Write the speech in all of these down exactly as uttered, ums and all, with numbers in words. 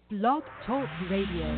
Blog Talk Radio.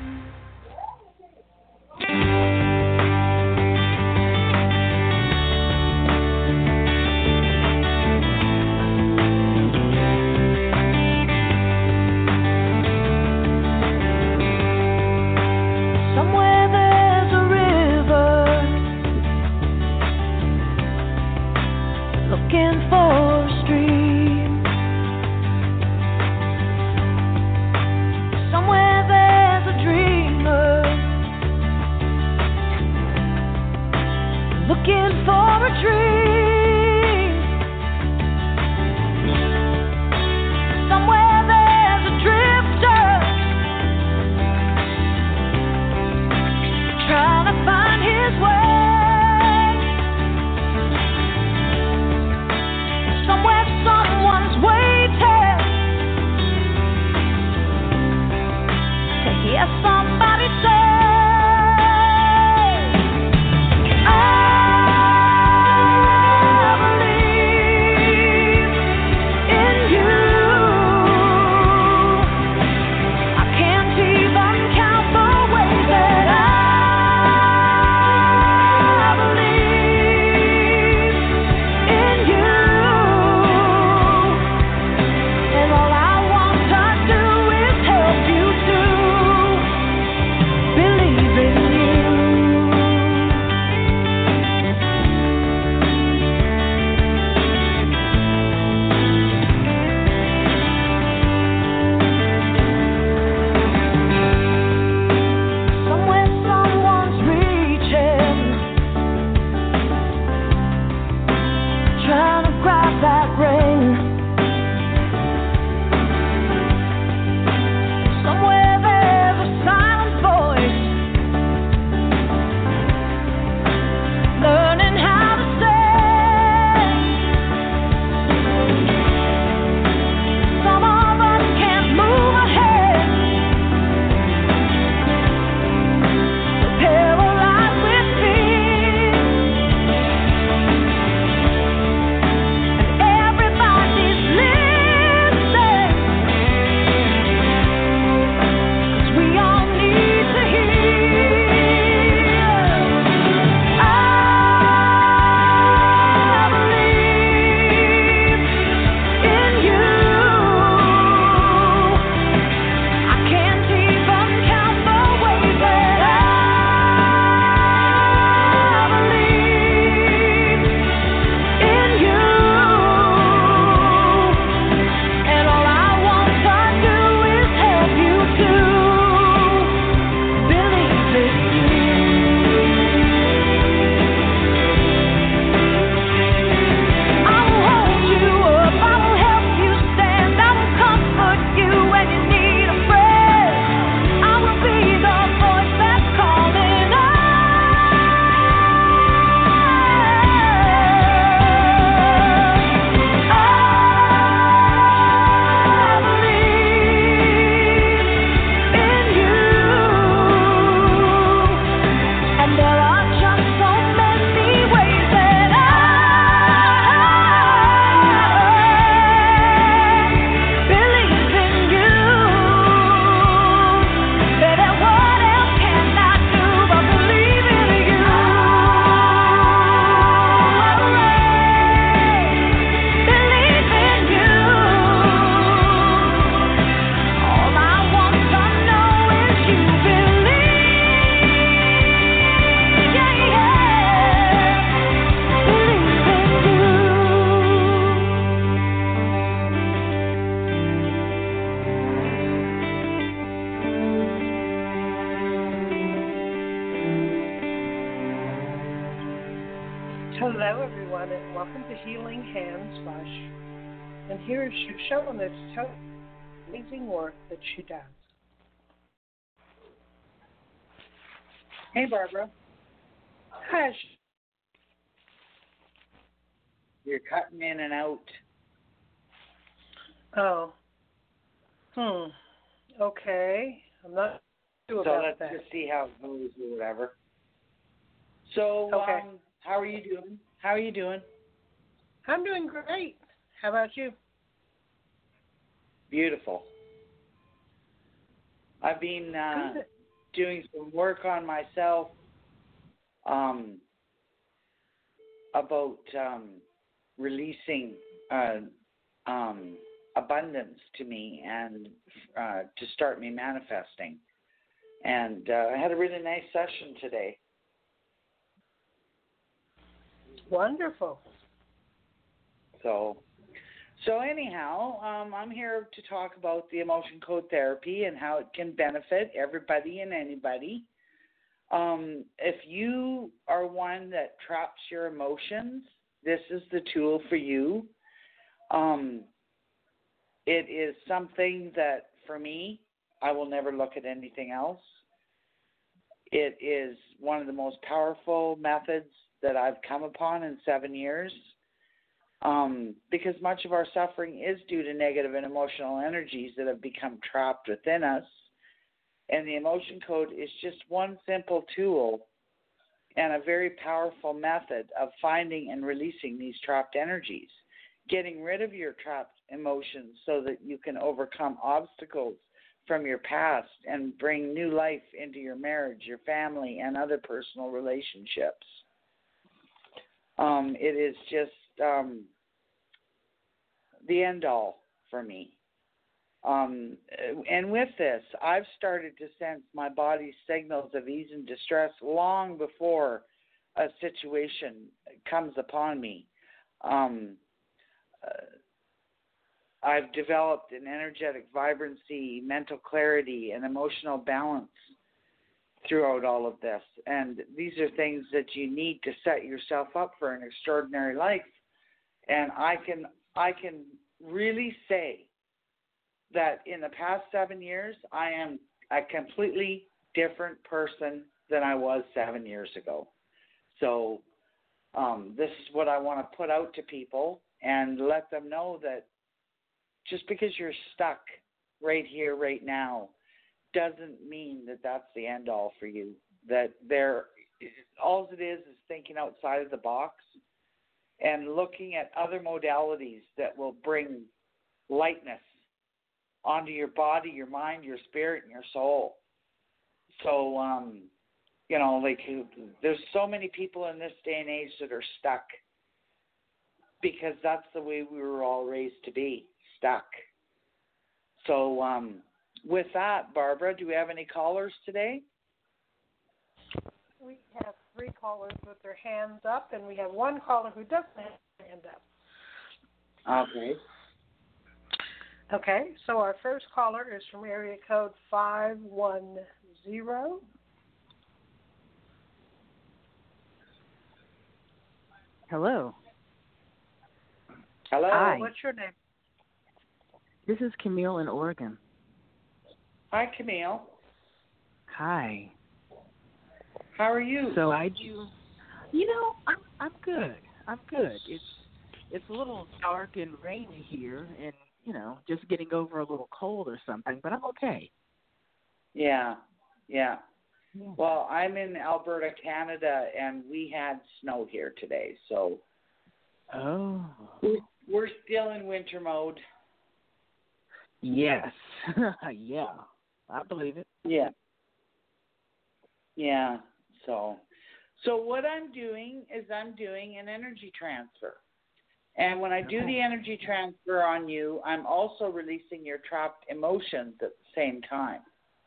Hello, everyone, and welcome to Healing Hands Bush. And here is Shoshone that's telling the amazing work that she does. Hey, Barbara. Hush. You're cutting in and out. Oh. Hmm. Okay. I'm not sure so about let's that. just see how it goes or whatever. So, Okay. um, how are you doing? How are you doing? I'm doing great. How about you? Beautiful. I've been uh, Good. doing some work on myself um, about um, releasing uh, um, abundance to me and uh, to start me manifesting. And uh, I had a really nice session today. Wonderful. So, so anyhow, um, I'm here to talk about the emotion code therapy and how it can benefit everybody and anybody. Um, if you are one that traps your emotions, this is the tool for you. Um, it is something that, for me, I will never look at anything else. It is one of the most powerful methods that I've come upon in seven years. Um, because much of our suffering is due to negative and emotional energies that have become trapped within us. And the emotion code is just one simple tool and a very powerful method of finding and releasing these trapped energies, getting rid of your trapped emotions so that you can overcome obstacles from your past and bring new life into your marriage, your family, and other personal relationships. Um, it is just um, the end all for me. Um, and with this, I've started to sense my body's signals of ease and distress long before a situation comes upon me. Um, uh, I've developed an energetic vibrancy, mental clarity, and emotional balance throughout all of this. And these are things that you need to set yourself up for an extraordinary life. And I can I can really say that in the past seven years, I am a completely different person than I was seven years ago. So um, this is what I want to put out to people and let them know that just because you're stuck right here, right now, doesn't mean that that's the end all for you. That there, all it is is thinking outside of the box and looking at other modalities that will bring lightness onto your body, your mind, your spirit, and your soul. So, um, you know, like there's so many people in this day and age that are stuck because that's the way we were all raised to be, stuck. So, um, with that, Barbara, do we have any callers today? We have three callers with their hands up, and we have one caller who doesn't have their hand up. Okay. Okay, so our first caller is from area code five one zero. Hello. Hello. Hi. What's your name? This is Camille in Oregon. Hi, Camille. Hi. How are you? So I do, you know, I'm I'm good. I'm good. It's it's a little dark and rainy here, and you know, just getting over a little cold or something, but I'm okay. Yeah, yeah. Yeah. Well, I'm in Alberta, Canada, and we had snow here today, so Oh. we're still in winter mode. Yes. Yeah. I believe it. Yeah. Yeah. So, so what I'm doing is I'm doing an energy transfer. And when I do Okay. the energy transfer on you, I'm also releasing your trapped emotions at the same time.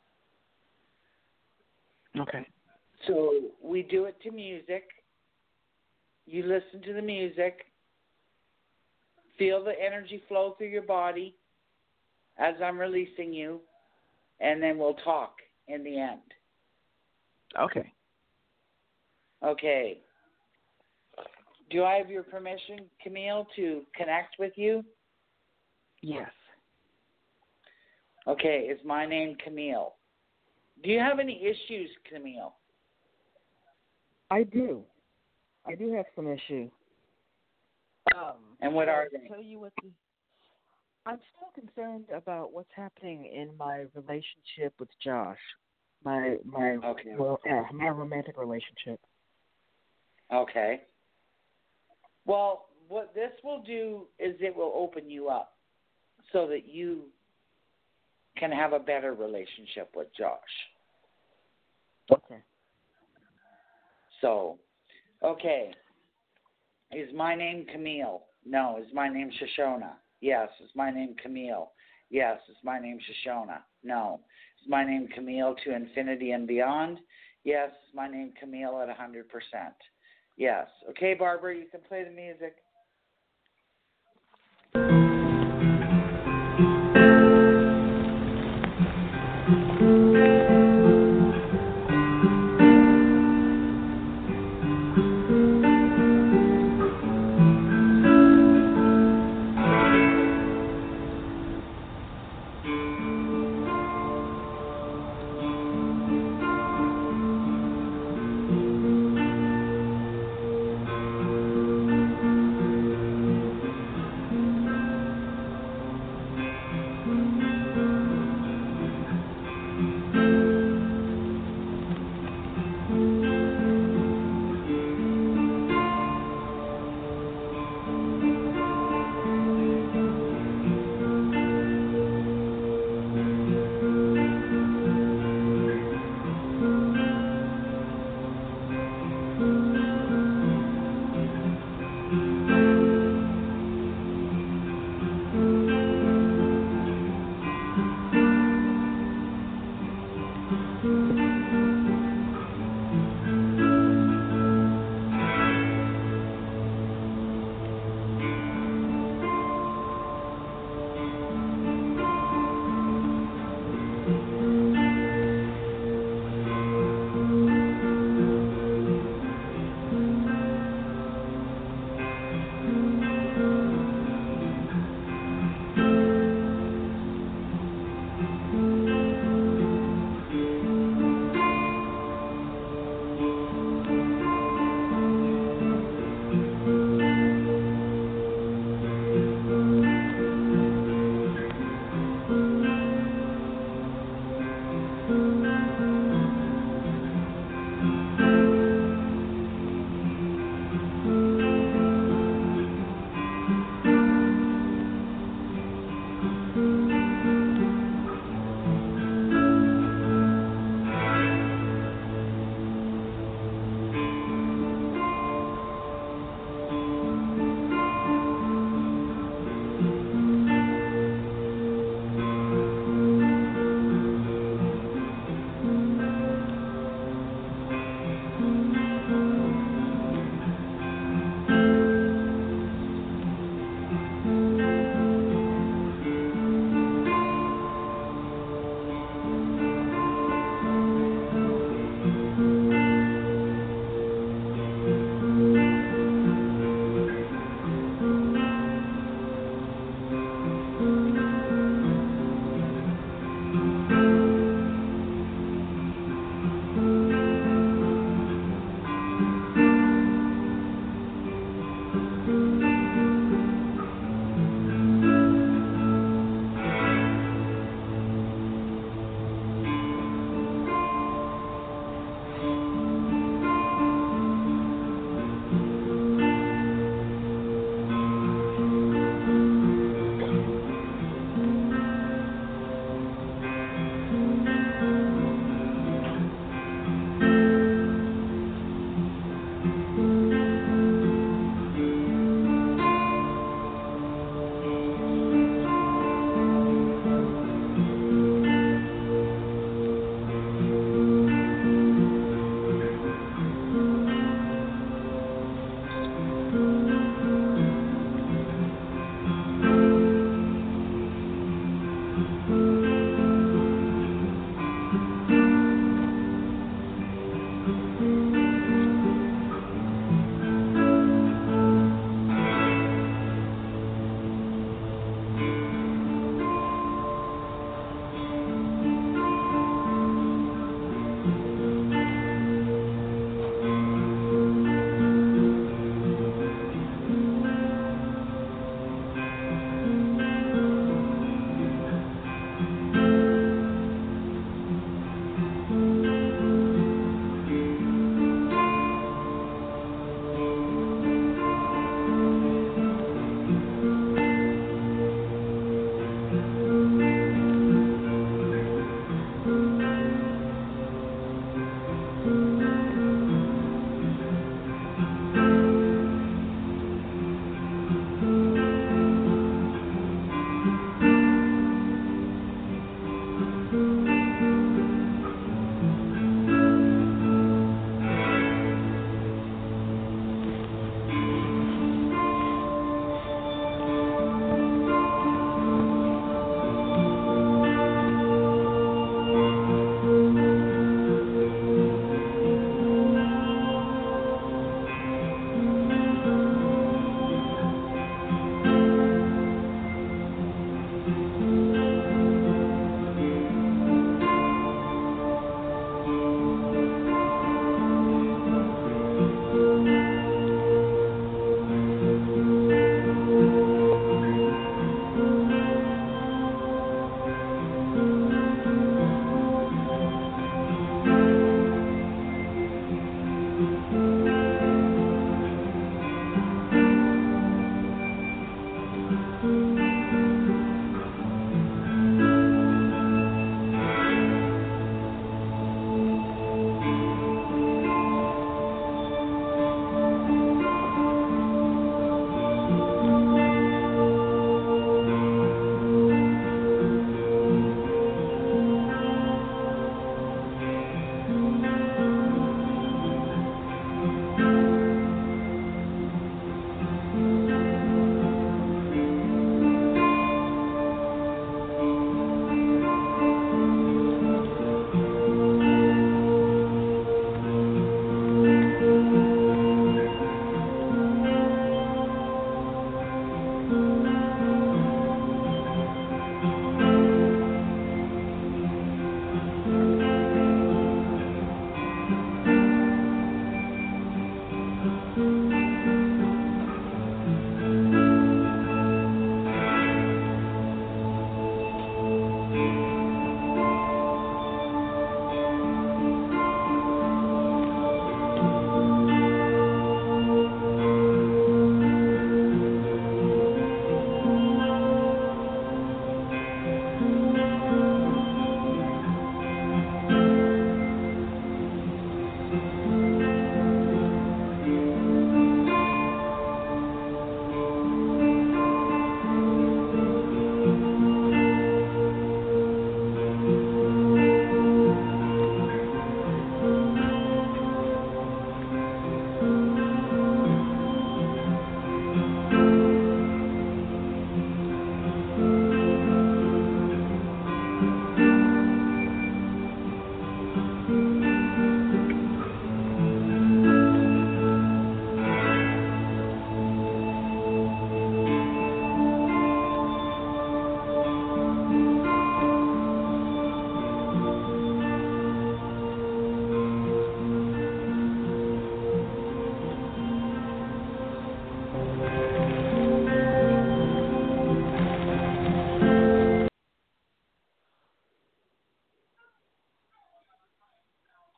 Okay. So we do it to music. You listen to the music. Feel the energy flow through your body as I'm releasing you. And then we'll talk in the end. Okay. Okay. Do I have your permission, Camille, to connect with you? Yes. Okay. Is my name Camille? Do you have any issues, Camille? I do. I do have some issues. Um, And what are to they? Tell you what the, I'm still concerned about what's happening in my relationship with Josh. My my Okay. well, uh, my romantic relationship. Okay. Well, what this will do is it will open you up so that you can have a better relationship with Josh. Okay. So, okay. Is my name Camille? No. Is my name Shoshona? Yes. Is my name Camille? Yes. Is my name Shoshona? No. Is my name Camille to infinity and beyond? Yes. Is my name Camille at one hundred percent? Yes. Okay, Barbara, you can play the music.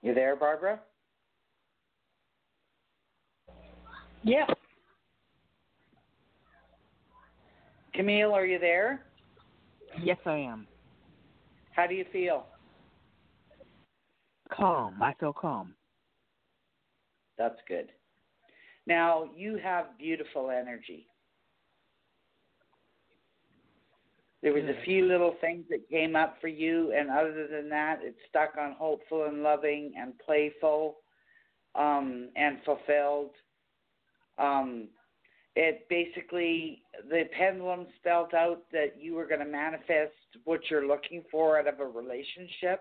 You there, Barbara? Yeah. Camille, are you there? Yes, I am. How do you feel? Calm. I feel calm. That's good. Now, you have beautiful energy. There was a few little things that came up for you, and other than that, it's stuck on hopeful and loving and playful um, and fulfilled. Um, it basically, the pendulum spelled out that you were going to manifest what you're looking for out of a relationship.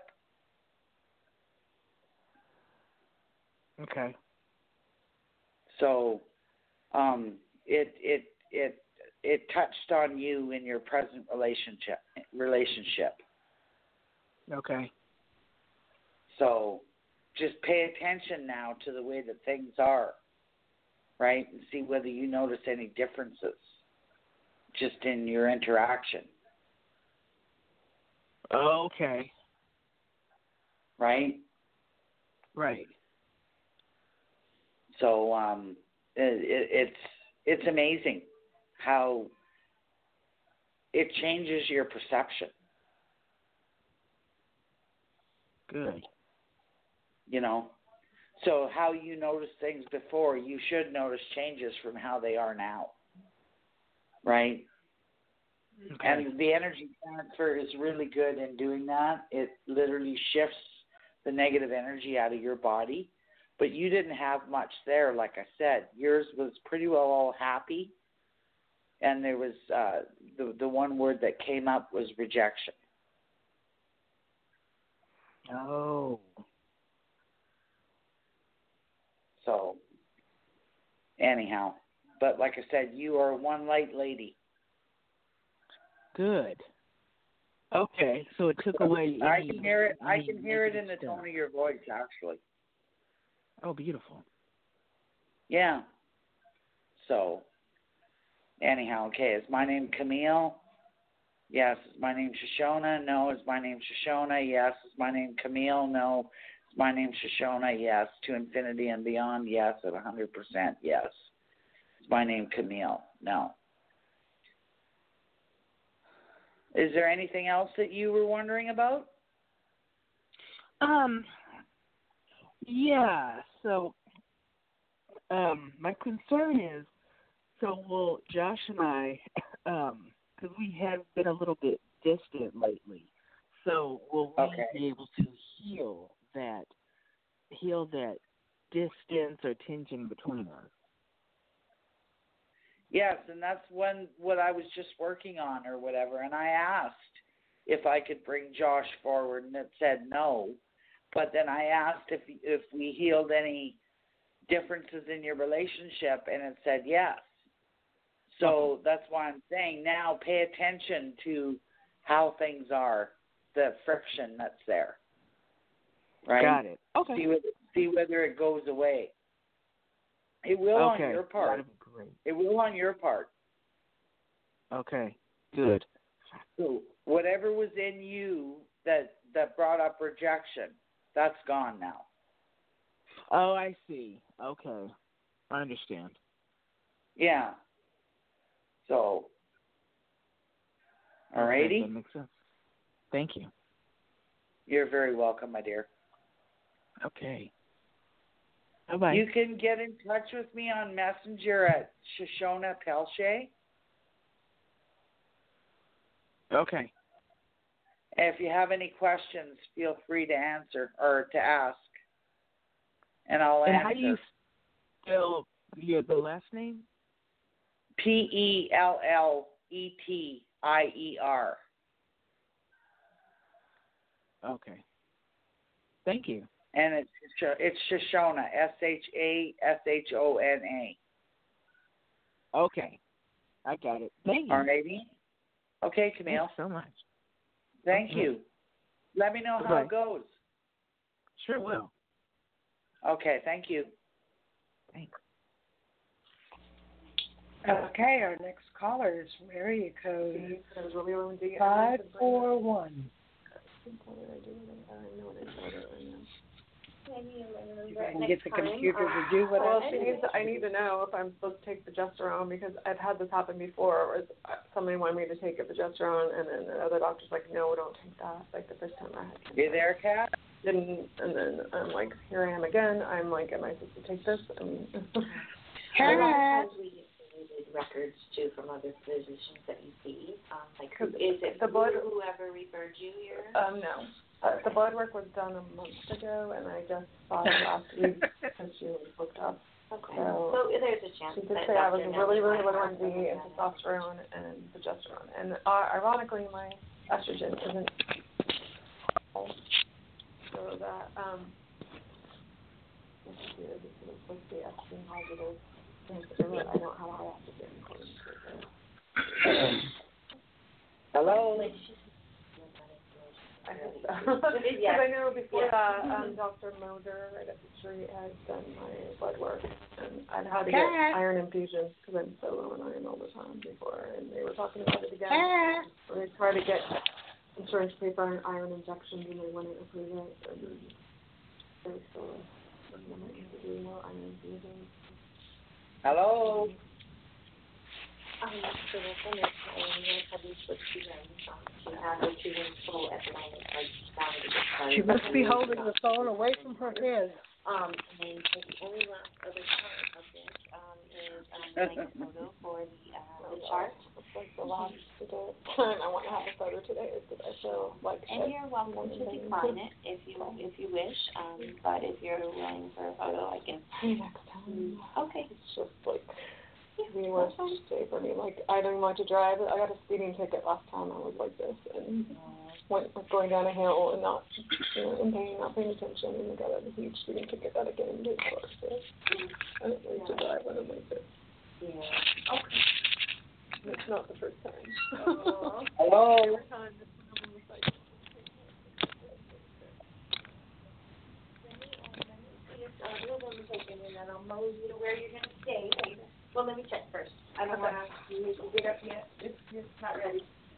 Okay. So, um, it it it it touched on you in your present relationship relationship. Okay. So, just pay attention now to the way that things are, right, and see whether you notice any differences just in your interaction. Okay. Right. Right. So, um, it, it, it's it's amazing how it changes your perception. Good. You know, so how you noticed things before, you should notice changes from how they are now, right? Okay. And the energy transfer is really good in doing that. It literally shifts the negative energy out of your body, but you didn't have much there. Like I said, yours was pretty well all happy, and there was uh, the the one word that came up was rejection. Oh. So, anyhow, but like I said, you are one light lady. Good. Okay, so it took away. I any, can hear it. I any can hear it in the stuff. tone of your voice, actually. Oh, beautiful. Yeah. So, anyhow, okay. Is my name Camille? Yes. Is my name Shoshona? No. Is my name Shoshona? Yes. Is my name Camille? No. Is my name Shoshona? Yes. To infinity and beyond? Yes. At one hundred percent? Yes. Is my name Camille? No. Is there anything else that you were wondering about? Um. Yeah. So, um, my concern is, so will Josh and I, um, because we have been a little bit distant lately. So will we Okay. be able to heal that, heal that distance or tension between us? Yes, and that's when what I was just working on or whatever, and I asked if I could bring Josh forward, and it said no. But then I asked if if we healed any differences in your relationship, and it said yes. So that's why I'm saying now pay attention to how things are, the friction that's there. Right? Got it. Okay. See whether, see whether it goes away. It will okay. on your part. That'd be great. It will on your part. Okay. Good. So whatever was in you that that brought up rejection, that's gone now. Oh, I see. Okay. I understand. Yeah. So, alrighty. Okay, that makes sense. Thank you. You're very welcome, my dear. Okay. Bye-bye. You can get in touch with me on Messenger at Shoshona Pelche. Okay. If you have any questions, feel free to answer or to ask, and I'll and answer. how do you spell your the last name? P E L L E T I E R. Okay. Thank you. And it's it's Shoshona, S H A S H O N A. Okay. I got it. Thank you. Alrighty. Okay, Camille. Thanks so much. Thank okay. you. Let me know Bye-bye. how it goes. Sure will. Okay, thank you. Thanks. Okay, our next caller is area code five four one. Maybe remember You can next get the time. computer um, to do what Well, I she said. needs. To, I need to know if I'm supposed to take progesterone because I've had this happen before. Where somebody wanted me to take a progesterone, and then the other doctor's like, "No, don't take that." Like the first time I had. You there, Kat? Didn't, and then I'm like, "Here I am again." I'm like, "Am I supposed to take this?" I mean, a lot of times we get needed records too from other physicians that you see. Um, like, who, is it the blood, whoever referred you here? Um, no. Uh, the blood work was done a month ago, and I just saw it last week because she was booked up. Okay. So, so there's a chance. She did that say I was Doctor really, really might low have in D and something testosterone and progesterone. And uh, ironically, my estrogen isn't. So that, um, this is weird. This is supposed to be estrogen positive. I don't have high estrogen. Hello? I think so. Because Yeah. I know before Yeah. that, um, Doctor Moser right up the street had done my blood work, and I'd had to Cat. get iron infusions because I'm so low in iron all the time before, and they were talking about it again. Cat. Or they tried to get insurance to pay for iron injections, and they wouldn't approve it. And they're still, I might have to do more iron infusions. Hello? Um, so that's the next time I'm going to have you switch to them. Um, she has her two rooms full at the moment. Like, down to get started. She must be holding the phone away from her head. Um, and then the only last other part of this um, is um, like a photo for the, uh, the chart. It's like the last time I want to have a photo today is because I feel like. And you're welcome to decline it if you if you wish. Um, but if you're willing for a photo, I can. Next time. Okay. It's just like. The worst day for me. Like I don't want to drive. I got a speeding ticket last time I was like this, and went like going down a hill and not, you know, in pain, not paying attention, and I got a huge speeding ticket that I get into for. So I don't like to drive when I'm like this. Yeah. Okay. And it's not the first time. Hello? Every time this one I'm on the cycle. And then I'll mosey to where you're going to stay later. Well, let me check first. I don't want to make you get up yet. It's, it's not ready.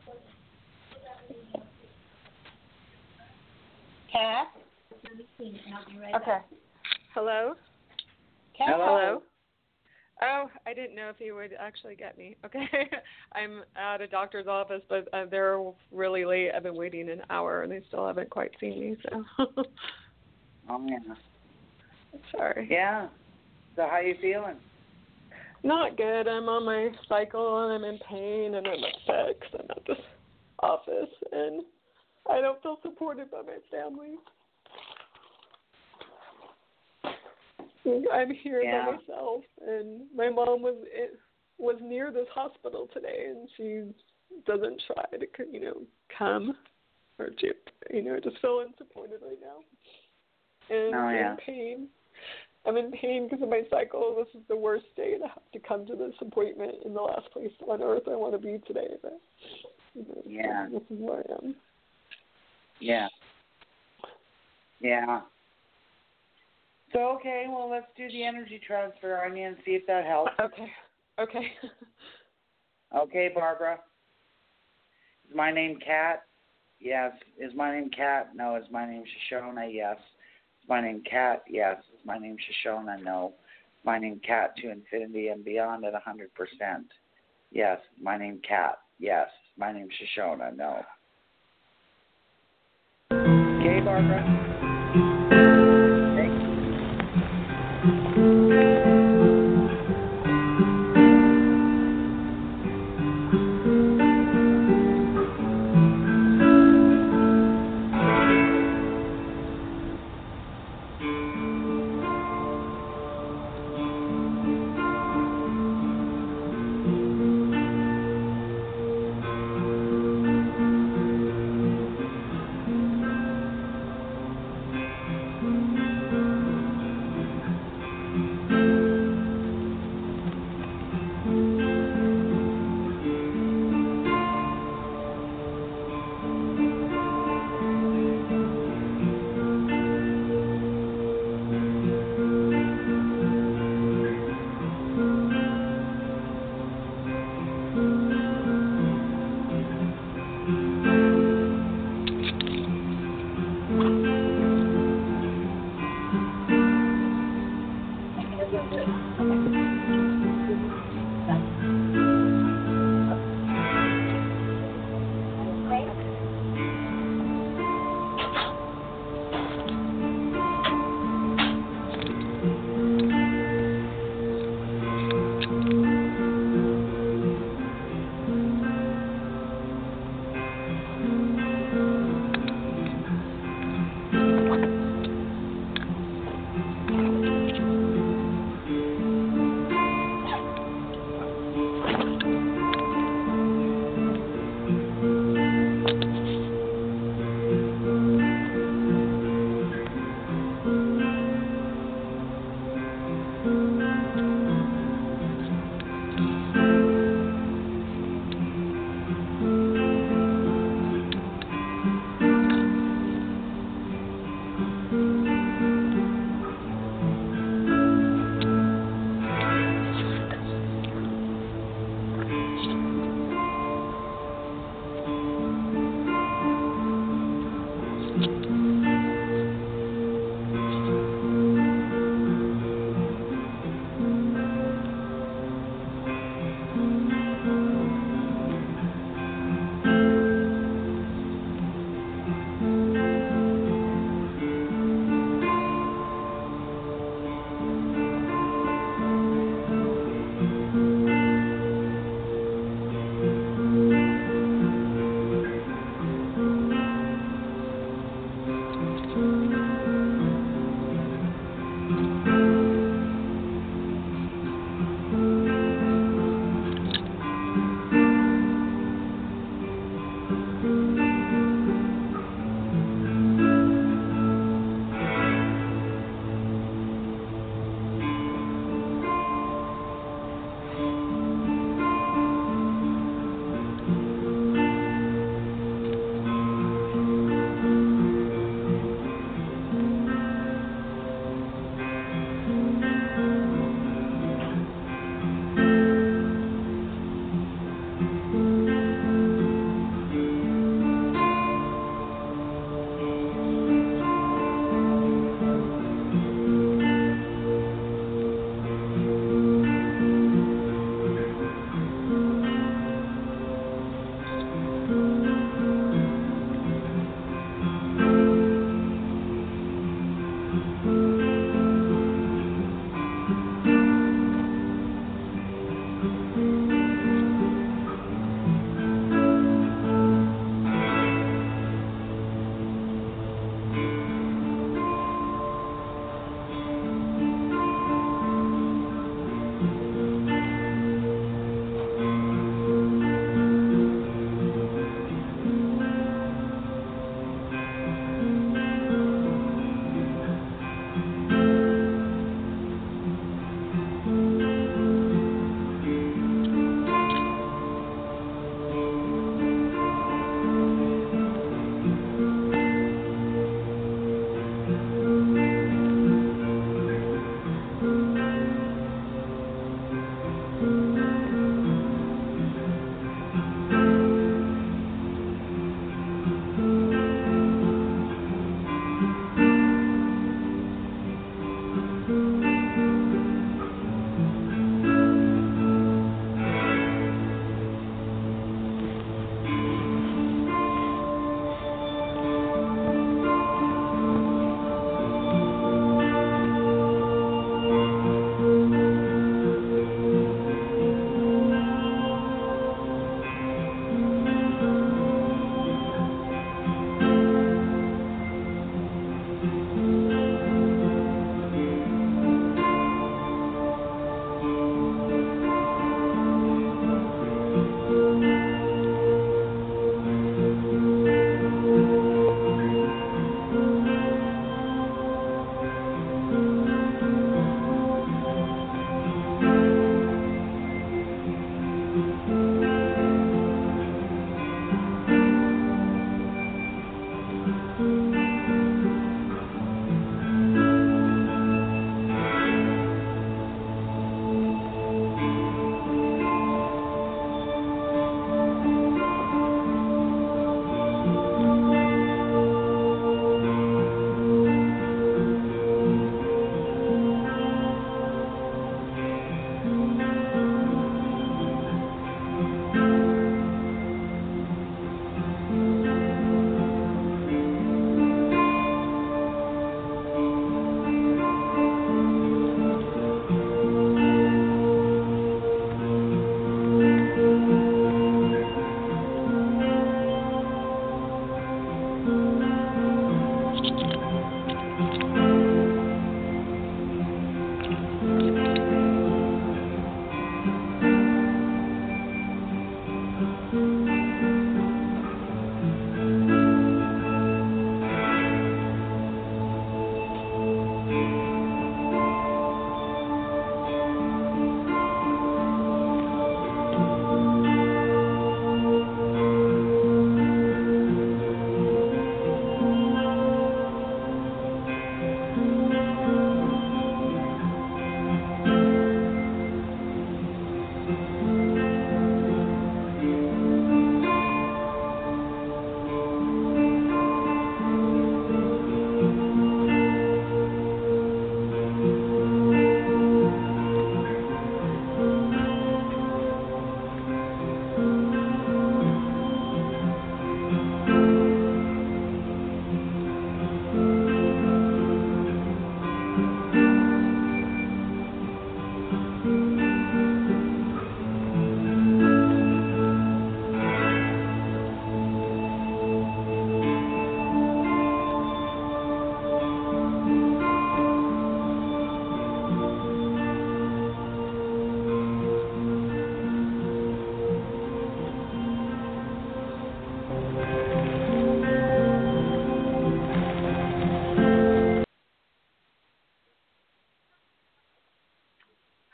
Cat? Let me see, and I'll be right Okay. back. Hello? Cat? Hello? Oh, I didn't know if you would actually get me. Okay. I'm at a doctor's office, but uh, they're really late. I've been waiting an hour, and they still haven't quite seen me, so. Oh, yeah. Sorry. Yeah. So how you feeling? Not good. I'm on my cycle, and I'm in pain, and I'm upset because I'm at this office, and I don't feel supported by my family. I'm here Yeah. by myself, and my mom was it, was near this hospital today, and she doesn't try to, you know, come or to, you know, just feel unsupported right now. And Oh, I'm yeah. in pain. I'm in pain because of my cycle. This is the worst day to have to come to this appointment in the last place on earth I want to be today. But you know, Yeah. this is where I am. Yeah. Yeah. So, okay, well, let's do the energy transfer on you and see if that helps. Okay. Okay. Okay, Barbara. Is my name Kat? Yes. Is my name Kat? No. Is my name Shoshona? Yes. Is my name Kat? Yes. Is my name Shoshona? No. Is my name Kat to infinity and beyond at one hundred percent? Yes. Is my name Kat? Yes. Is my name Shoshona? No. Okay, Barbara. Thank you.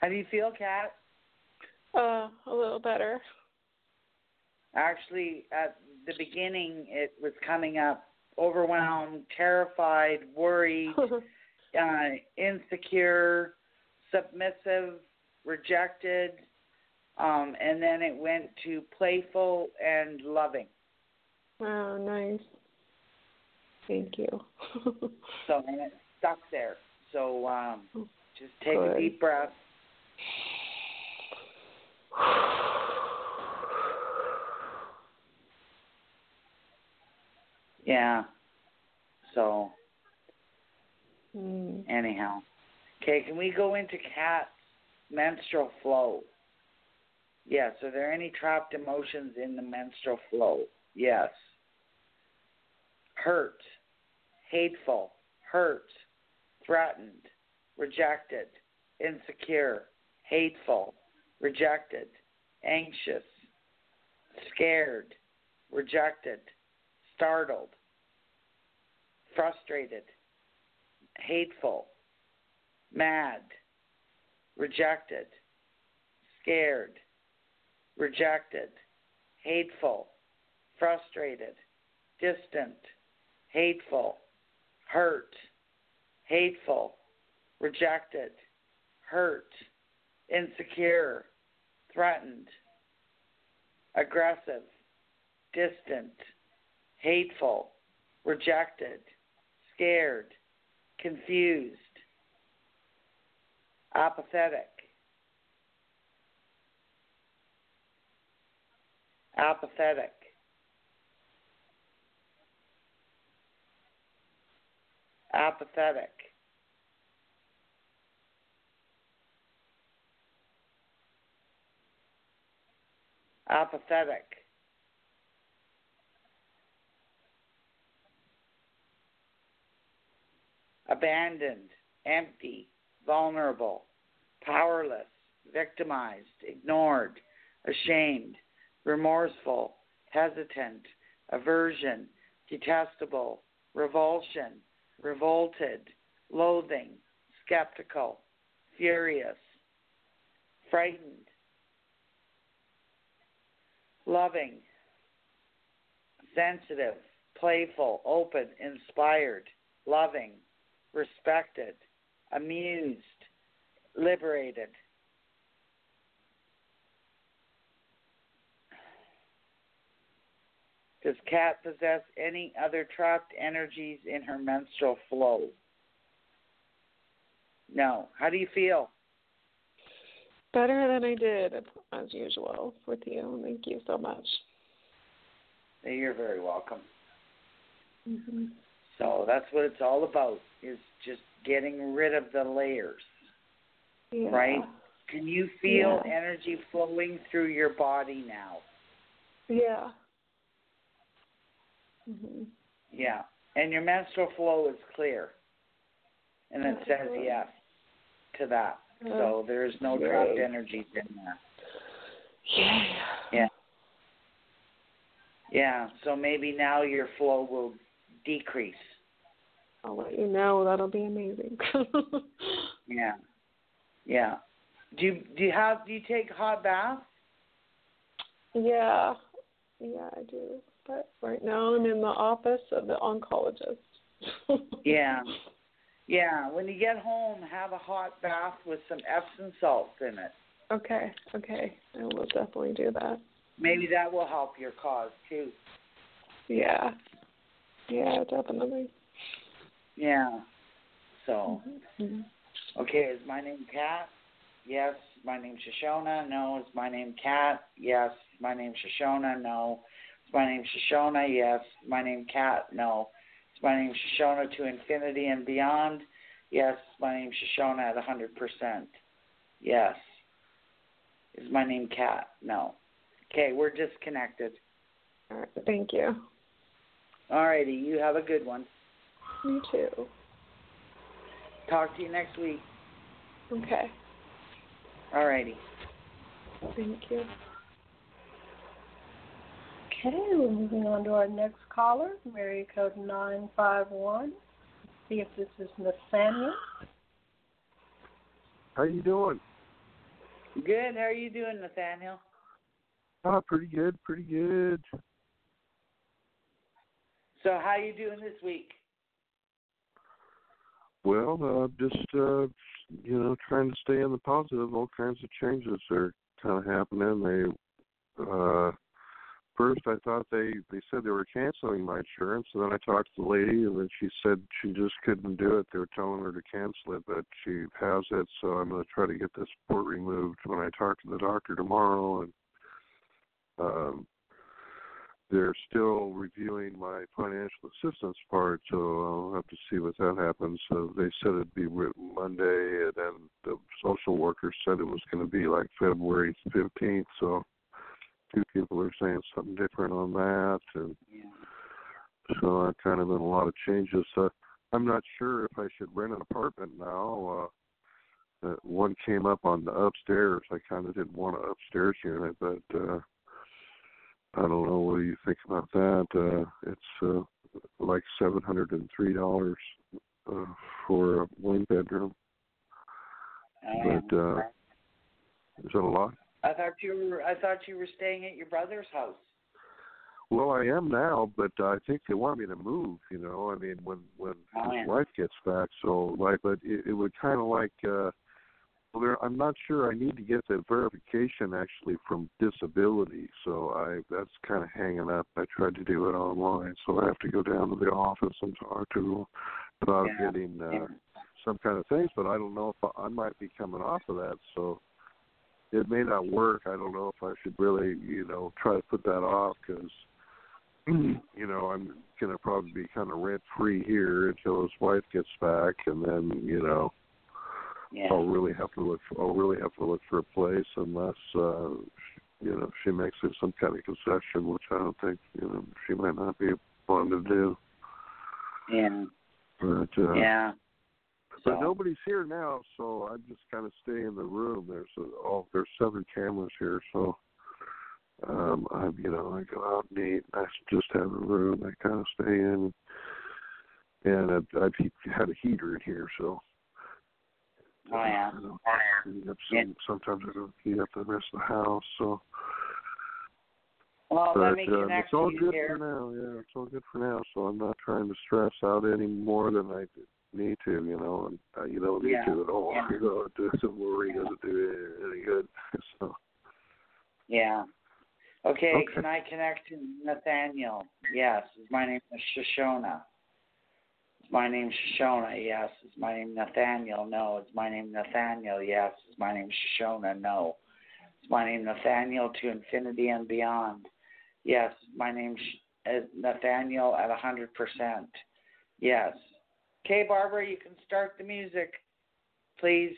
How do you feel, Kat? Uh, a little better. Actually, at the beginning, it was coming up overwhelmed, terrified, worried, uh, insecure, submissive, rejected, um, and then it went to playful and loving. Oh, nice. Thank you. So, and it stuck there. So um, just take Good. a deep breath. Yeah. So, mm. anyhow. Okay, can we go into Kat's menstrual flow? Yes. Are there any trapped emotions in the menstrual flow? Yes. Hurt, hateful, hurt, threatened, rejected, insecure, hateful, rejected, anxious, scared, rejected, startled, frustrated, hateful, mad, rejected, scared, rejected, hateful, frustrated, distant, hateful, hurt, hateful, rejected, hurt, insecure, threatened, aggressive, distant, hateful, rejected, scared, confused, apathetic, apathetic, apathetic, apathetic, abandoned, empty, vulnerable, powerless, victimized, ignored, ashamed, remorseful, hesitant, aversion, detestable, revulsion, revolted, loathing, skeptical, furious, frightened, loving, sensitive, playful, open, inspired, loving, respected, amused, liberated. Does Kat possess any other trapped energies in her menstrual flow? No. How do you feel? Better than I did, as usual, with you. Thank you so much. You're very welcome. Mm-hmm. So that's what it's all about, is just getting rid of the layers, yeah. right? Can you feel yeah. energy flowing through your body now? Yeah. Mm-hmm. Yeah. And your menstrual flow is clear. And it That's says good. yes to that. Uh, so there's no great. trapped energies in there. Yeah. Yeah. Yeah. So maybe now your flow will decrease. I'll let you know. That'll be amazing. yeah. Yeah. Do you do you have do you take hot baths? Yeah. Yeah, I do. But right now I'm in the office of the oncologist. yeah. Yeah. When you get home, have a hot bath with some Epsom salts in it. Okay. Okay. I will definitely do that. Maybe that will help your cause too. Yeah. Yeah, definitely. Yeah. So, mm-hmm. Okay, is my name Kat? Yes. My name's Shoshona? No. Is my name Kat? Yes. My name's Shoshona? No. Is my name Shoshona? Yes. My name Kat? No. Is my name Shoshona to infinity and beyond? Yes. My name's Shoshona at one hundred percent. Yes. Is my name Kat? No. Okay, we're disconnected. All right, thank you. All righty, you have a good one. You too. Talk to you next week. Okay. All righty. Thank you. Okay, we're moving on to our next caller, area code nine five one. See if this is Nathaniel. How you doing? Good. How are you doing, Nathaniel? Oh, pretty good, pretty good. So how are you doing this week? Well, uh, just, uh, you know, trying to stay in the positive. All kinds of changes are kind of happening. They, uh, first I thought they, they said they were canceling my insurance, and then I talked to the lady, and then she said she just couldn't do it. They were telling her to cancel it, but she has it, so I'm going to try to get this report removed when I talk to the doctor tomorrow. And um, they're still reviewing my financial assistance part, so I'll have to see what that happens. So they said it'd be Monday, and then the social worker said it was going to be like February fifteenth, so two people are saying something different on that, and Yeah. so I've kind of been a lot of changes. So I'm not sure if I should rent an apartment now. Uh, uh, one came up on the upstairs. I kind of didn't want an upstairs unit, but uh, I don't know. What do you think about that? Uh, it's uh, like seven hundred three dollars uh, for a one bedroom. Um, But uh, is that a lot? I thought you were. I thought you were staying at your brother's house. Well, I am now, but I think they want me to move. You know, I mean, when when Oh, his yeah. wife gets back, so like, but it, it would kind of like. Uh, well, there, I'm not sure. I need to get the verification actually from disability, so I that's kind of hanging up. I tried to do it online, so I have to go down to the office and talk to them about Yeah. getting uh, Yeah. some kind of things. But I don't know if I, I might be coming off of that, so. It may not work. I don't know if I should really, you know, try to put that off because, you know, I'm going to probably be kind of rent-free here until his wife gets back, and then, you know, Yeah. I'll really have to look. For, I'll really have to look for a place unless, uh, you know, she makes it some kind of concession, which I don't think, you know, she might not be wanting to do. Yeah. But uh, Yeah. But So, nobody's here now, so I just kind of stay in the room. There's a, oh, there's seven cameras here, so um, I, you know, I go out and eat. I just have a room. I kind of stay in, and I've, I've had a heater in here, so. oh yeah. You know, Oh, heat up yeah. some, sometimes I don't heat up the rest of the house, so. Well, But let me uh, connect it's all you good here. for now. Yeah, it's all good for now. So I'm not trying to stress out any more than I need to. You know, and uh, you don't need Yeah. to at all. Yeah. You know, it doesn't worry doesn't do any good. So Yeah. Okay, Okay. can I connect to Nathaniel? Yes. Is my name is Shoshona? Is my name Shoshona? Yes. Is my name Nathaniel? No. Is my name Nathaniel? Yes. Is my name Shoshona? No. Is my name Nathaniel to infinity and beyond? Yes. Is my name is Nathaniel at a hundred percent? Yes. Okay, Barbara, you can start the music, please.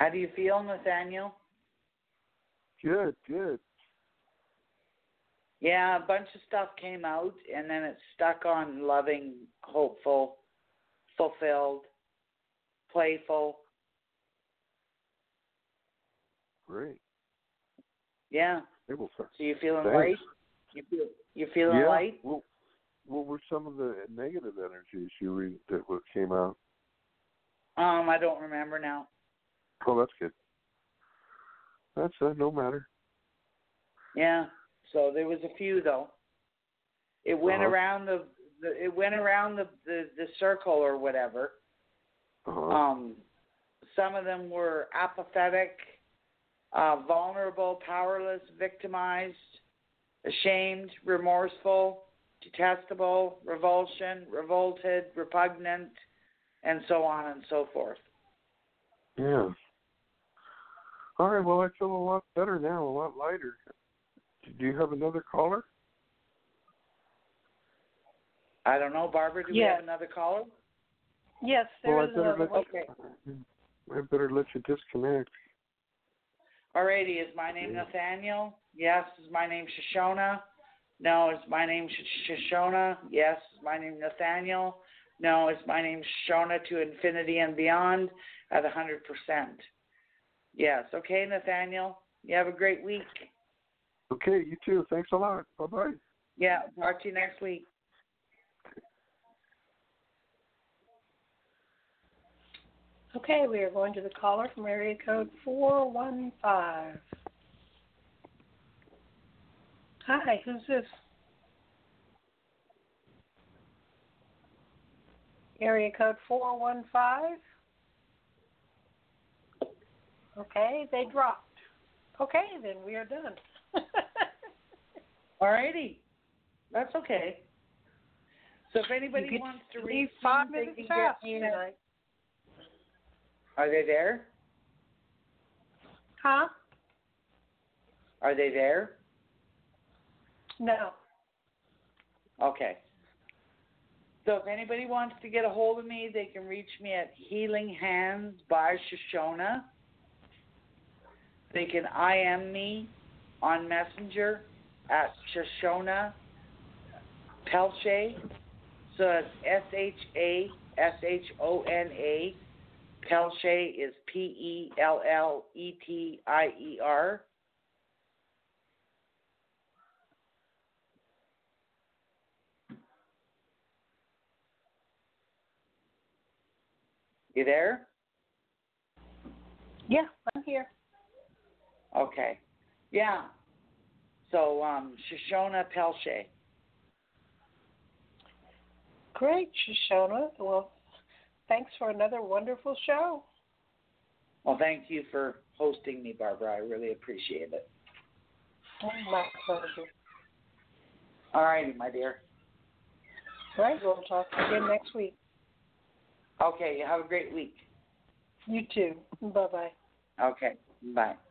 How do you feel, Nathaniel? Good, good. Yeah, a bunch of stuff came out, and then it stuck on loving, hopeful, fulfilled, playful. Great. Yeah. Able, sir. So you feeling Thanks. light? You feel you feeling yeah. light? Well, what were some of the negative energies you read that came out? Um, I don't remember now. Oh, that's good. That's uh, no matter. Yeah. So there was a few though. It went Uh-huh. around the, the it went around the, the, the circle or whatever. Uh-huh. Um, some of them were apathetic, uh, vulnerable, powerless, victimized, ashamed, remorseful, detestable, revulsion, revolted, repugnant, and so on and so forth. Yeah. All right, well, I feel a lot better now, a lot lighter. Do you have another caller? I don't know, Barbara, do we Yes. have another caller? Yes, there well, is I better another let one. Okay. you, I better let you disconnect. Alrighty, is my name Nathaniel? Yes. Is my name Shoshona? No. Is my name Sh- Shoshona? Yes. Is my name Nathaniel? No. Is my name Shoshona to infinity and beyond at one hundred percent? Yes. Okay, Nathaniel. You have a great week. Okay, you too. Thanks a lot. Bye-bye. Yeah, talk to you next week. Okay, we are going to the caller from area code four one five. Hi, who's this? Area code four one five. Okay, they dropped. Okay, then we are done. Alrighty. That's okay. So if anybody You get wants to leave reach five me, they minutes can past get me. tonight. Are they there? Huh? Are they there? No. Okay. So if anybody wants to get a hold of me, they can reach me at Healing Hands by Shoshona. They can I M me on Messenger at Shoshona Pelche. So it's S H A S H O N A. Pelche is P E L L E T I E R. You there? Yeah, I'm here. Okay. Yeah. So, um, Shoshona Pelche. Great, Shoshona. Well, thanks for another wonderful show. Well, thank you for hosting me, Barbara. I really appreciate it. Oh, my pleasure. All righty, my dear. All right, we'll talk again next week. Okay, you have a great week. You too. Bye-bye. Okay, bye.